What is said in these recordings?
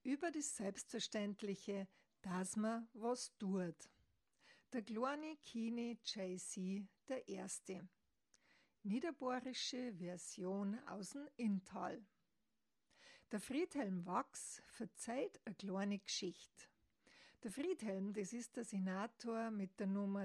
über das Selbstverständliche, dass man was tut. Der kleine Kini JC der Erste. Niederbayerische Version aus dem Inntal. Der Friedhelm Wachs verzeiht eine kleine Geschichte. Der Friedhelm, das ist der Senator mit der Nummer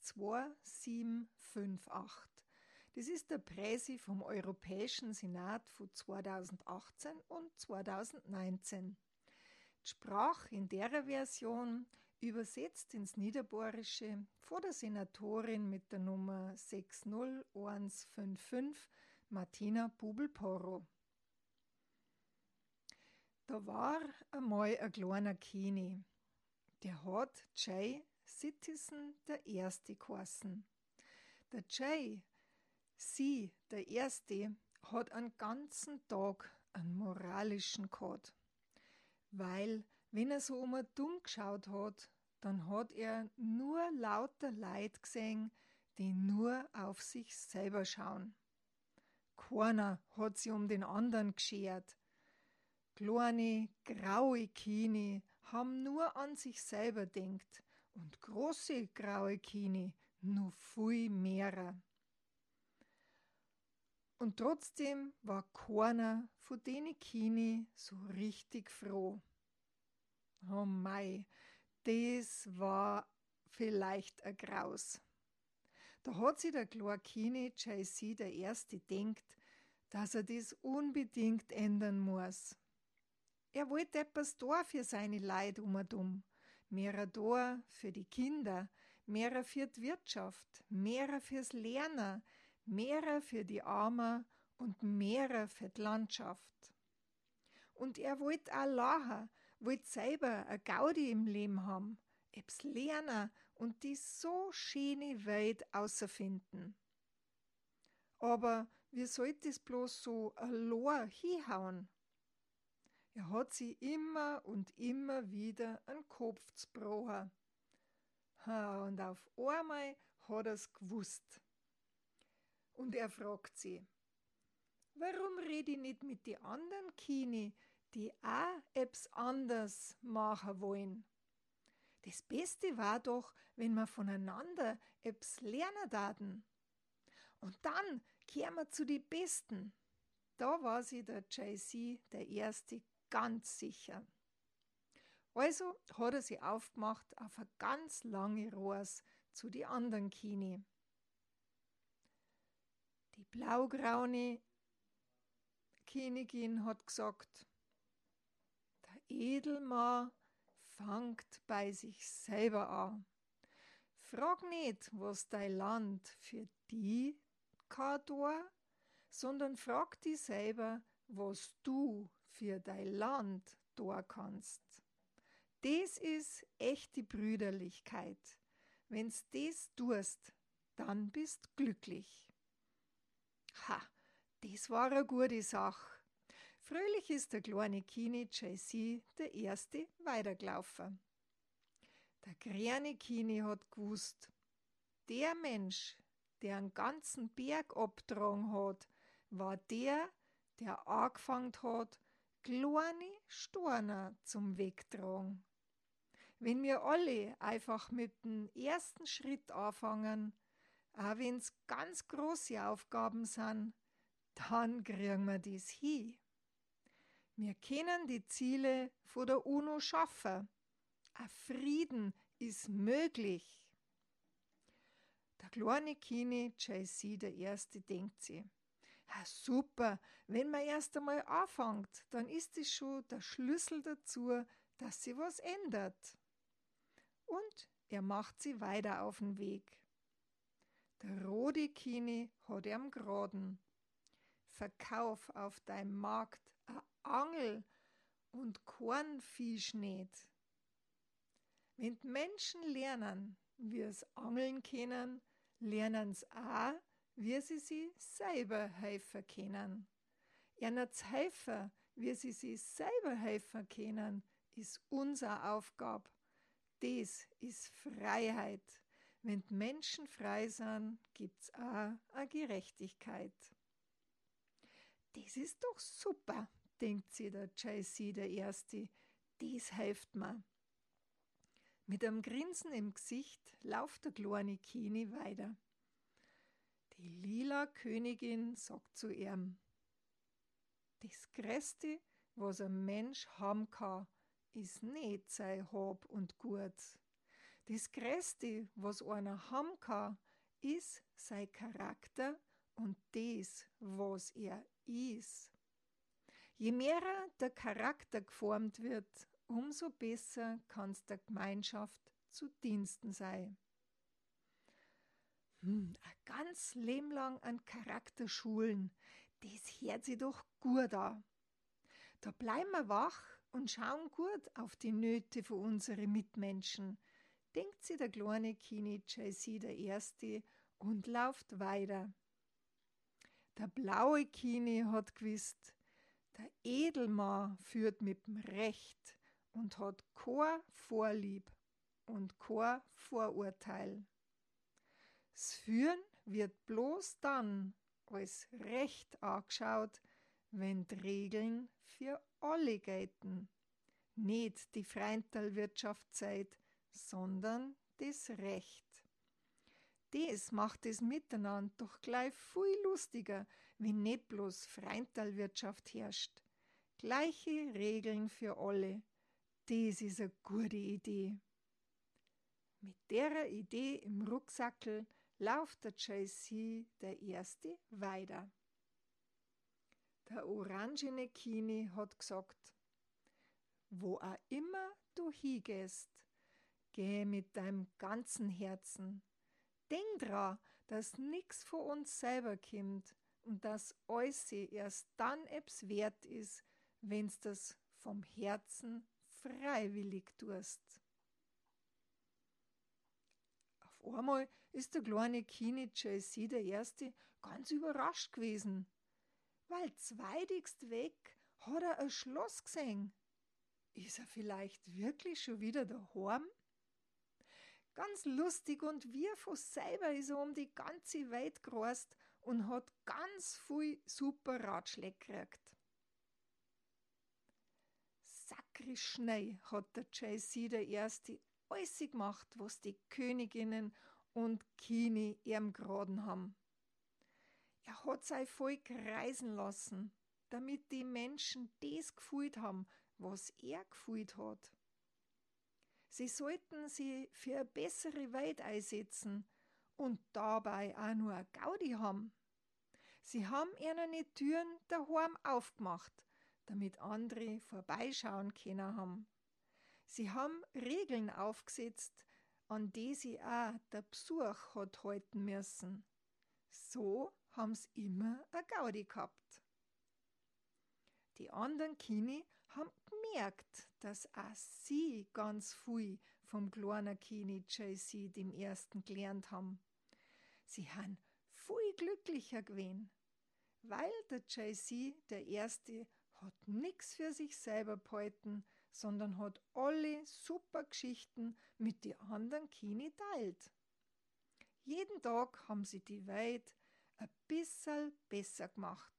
62758. Das ist der Präsi vom Europäischen Senat von 2018 und 2019. Die Sprache in der Version übersetzt ins Niederbayerische von der Senatorin mit der Nummer 60155, Martina Bubel-Porro. Da war einmal ein kleiner Kini, der hat Jay Citizen der Erste geheißen. Der Jay, sie, der Erste, hat einen ganzen Tag einen moralischen gehabt. Weil, wenn er so dumm geschaut hat, dann hat er nur lauter Leid gesehen, die nur auf sich selber schauen. Keiner hat sich um den anderen geschert. Kleine, graue Kini haben nur an sich selber denkt und große, graue Kini nur viel mehrer. Und trotzdem war keiner von denen Kini so richtig froh. Oh mei, das war vielleicht ein Graus. Da hat sich der kleine Kini JC der Erste denkt, dass er das unbedingt ändern muss. Er wollte etwas da für seine Leid umdum. Mehrer da für die Kinder, mehrer für die Wirtschaft, mehrer fürs Lernen, mehrer für die Armen und mehrer für die Landschaft. Und er wollte auch lachen, wollte selber eine Gaudi im Leben haben, ebs lernen und die so schöne Welt außerfinden. Aber wie sollte es bloß so allein hinhauen? Er hat sie immer und immer wieder an Kopf zbrochen. Und auf einmal hat er's gewusst. Und er fragt sie, warum rede ich nicht mit die anderen Kini, die auch etwas anders machen wollen? Das Beste war doch, wenn wir voneinander etwas lernen daten. Und dann kehren wir zu die Besten. Da war sie der JC, der Erste, ganz sicher. Also hat er sie aufgemacht auf eine ganz lange Reise zu die anderen Kini. Die blaugraune Königin hat gesagt, der Edelmann fangt bei sich selber an. Frag nicht, was dein Land für die kann tun, sondern frag dich selber, was du für dein Land tun kannst. Das ist echte Brüderlichkeit. Wenn's das tust, dann bist glücklich. Ha, das war eine gute Sache. Fröhlich ist der kleine Kini JC der Erste weitergelaufen. Der kleine Kini hat gewusst, der Mensch, der einen ganzen Berg abgetragen hat, war der angefangen hat, kleine Steine zum Wegtragen. Wenn wir alle einfach mit dem ersten Schritt anfangen, auch wenn's ganz große Aufgaben sind, dann kriegen wir das hin. Wir können die Ziele von der UNO schaffen. Ein Frieden ist möglich. Der kleine Kini JC der Erste denkt sich, ja, super, wenn man erst einmal anfängt, dann ist es schon der Schlüssel dazu, dass sie was ändert. Und er macht sie weiter auf den Weg. Der rote Kini hat ihm geraten. Verkauf auf deinem Markt a Angel und Kornfisch nicht. Wenn die Menschen lernen, wie es angeln können, lernen sie auch, wie sie sich selber helfen können. Ihnen zu helfen, wie sie sich selber helfen können, ist unsere Aufgabe. Das ist Freiheit. Wenn die Menschen frei sind, gibt's auch eine Gerechtigkeit. Das ist doch super, denkt sich der JC der Erste. das hilft mir. Mit einem Grinsen im Gesicht lauft der kleine Kini weiter. Die lila Königin sagt zu ihm: Das Größte, was ein Mensch haben kann, ist nicht sein Hab und Gut. Das Größte, was einer haben kann, ist sein Charakter und das, was er ist. Je mehr der Charakter geformt wird, umso besser kann es der Gemeinschaft zu Diensten sein. Ein ganz Leben lang an Charakter schulen, das hört sich doch gut an. Da bleiben wir wach und schauen gut auf die Nöte von unseren Mitmenschen, denkt sich der kleine Kini JC der Erste und läuft weiter. Der blaue Kini hat gewusst, der Edelmann führt mit dem Recht und hat kein Vorlieb und kein Vorurteil. Das Führen wird bloß dann als Recht angeschaut, wenn die Regeln für alle gelten. Nicht die Freundtalwirtschaftszeit, sondern das Recht. Das macht das Miteinander doch gleich viel lustiger, wenn nicht bloß Freundtalwirtschaft herrscht. Gleiche Regeln für alle. Das ist eine gute Idee. Mit der Idee im Rucksackel läuft der JC der Erste weiter. Der orangene Kini hat gesagt: Wo auch immer du hingehst, geh mit deinem ganzen Herzen. Denk dran, dass nix von uns selber kommt und dass alles erst dann etwas wert ist, wenn's das vom Herzen freiwillig tust. Auf einmal ist der kleine Kini JC der Erste ganz überrascht gewesen, weil zweitigst weg hat er ein Schloss gesehen. Ist er vielleicht wirklich schon wieder daheim? Ganz lustig und wie von selber ist er um die ganze Welt gereist und hat ganz viel super Ratschläge gekriegt. Sakrisch schnell hat der JC der Erste alles gemacht, was die Königinnen und Kini ihm geraten haben. Er hat sein Volk reisen lassen, damit die Menschen das gefühlt haben, was er gefühlt hat. Sie sollten sie für eine bessere Welt einsetzen und dabei auch nur eine Gaudi haben. Sie haben ihnen die Türen daheim aufgemacht, damit andere vorbeischauen können haben. Sie haben Regeln aufgesetzt, an die sie auch der Besuch hat halten müssen. So haben sie immer eine Gaudi gehabt. Die anderen Kini haben gemerkt, dass auch sie ganz viel vom kleinen Kini JC dem Ersten gelernt haben. Sie haben viel glücklicher gewesen, weil der JC der Erste hat nix für sich selber behalten, sondern hat alle super Geschichten mit den anderen Kini teilt. Jeden Tag haben sie die Welt ein bisschen besser gemacht.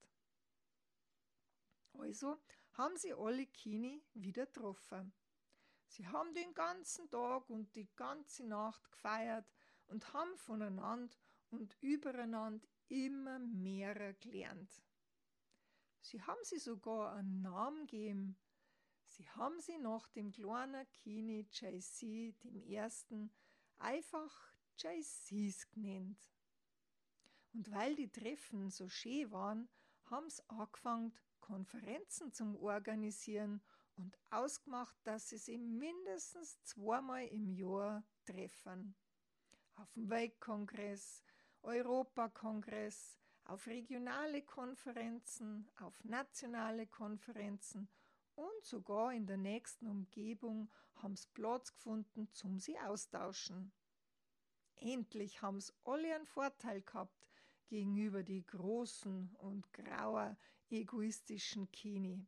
Also haben sie alle Kini wieder getroffen. Sie haben den ganzen Tag und die ganze Nacht gefeiert und haben voneinander und übereinander immer mehr gelernt. Sie haben sie sogar einen Namen gegeben. Sie haben sie nach dem kleinen Kini JC, dem Ersten, einfach JCs genannt. Und weil die Treffen so schön waren, haben sie angefangen, Konferenzen zum Organisieren und ausgemacht, dass sie sich mindestens 2-mal im Jahr treffen. Auf dem Weltkongress, Europakongress, auf regionale Konferenzen, auf nationale Konferenzen und sogar in der nächsten Umgebung haben sie Platz gefunden, zum sie austauschen. Endlich haben sie alle einen Vorteil gehabt gegenüber die großen und grauen egoistischen Kini.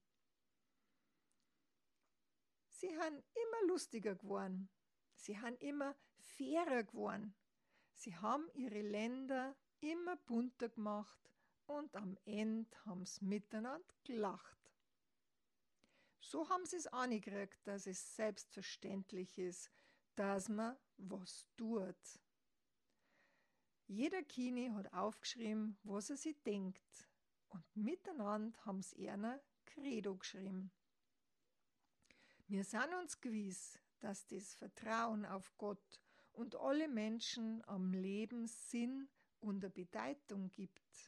Sie haben immer lustiger geworden. Sie haben immer fairer geworden. Sie haben ihre Länder immer bunter gemacht und am Ende haben sie miteinander gelacht. So haben sie es angekriegt, dass es selbstverständlich ist, dass man was tut. Jeder Kini hat aufgeschrieben, was er sich denkt. Und miteinander haben sie einer Credo geschrieben. Wir sind uns gewiss, dass das Vertrauen auf Gott und alle Menschen am Leben Sinn und eine Bedeutung gibt.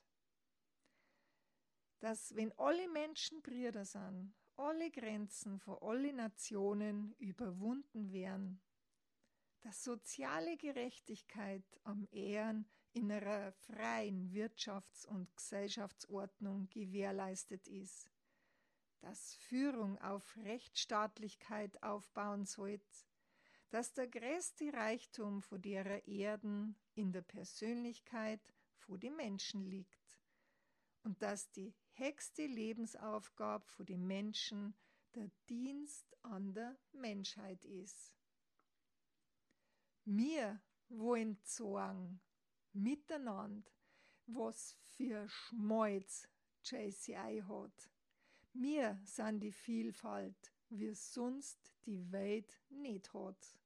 Dass, wenn alle Menschen Brüder sind, alle Grenzen von allen Nationen überwunden werden. Dass soziale Gerechtigkeit am Ehren in einer freien Wirtschafts- und Gesellschaftsordnung gewährleistet ist. Dass Führung auf Rechtsstaatlichkeit aufbauen sollte. Dass der größte Reichtum von derer Erden in der Persönlichkeit von den Menschen liegt. Und dass die höchste Lebensaufgabe von den Menschen der Dienst an der Menschheit ist. Wir wollen sagen, miteinander, was für Schmalz JCI hat. Wir sind die Vielfalt, wie sonst die Welt nicht hat.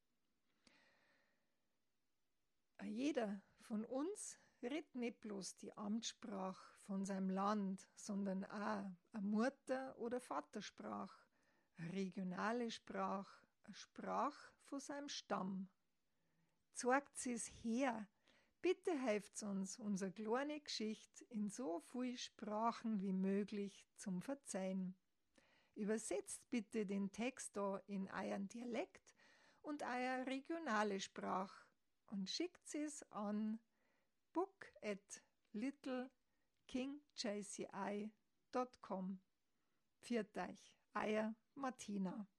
Jeder von uns redet nicht bloß die Amtssprache von seinem Land, sondern auch eine Mutter- oder Vatersprache, eine regionale Sprache, eine Sprache von seinem Stamm. Zeigt es her, bitte helft uns, unsere kleine Geschichte in so viel Sprachen wie möglich zum Verzeihen. Übersetzt bitte den Text da in euren Dialekt und eure regionale Sprache und schickt es an book@littlekingjci.com. Pfiat euch, euer Martina.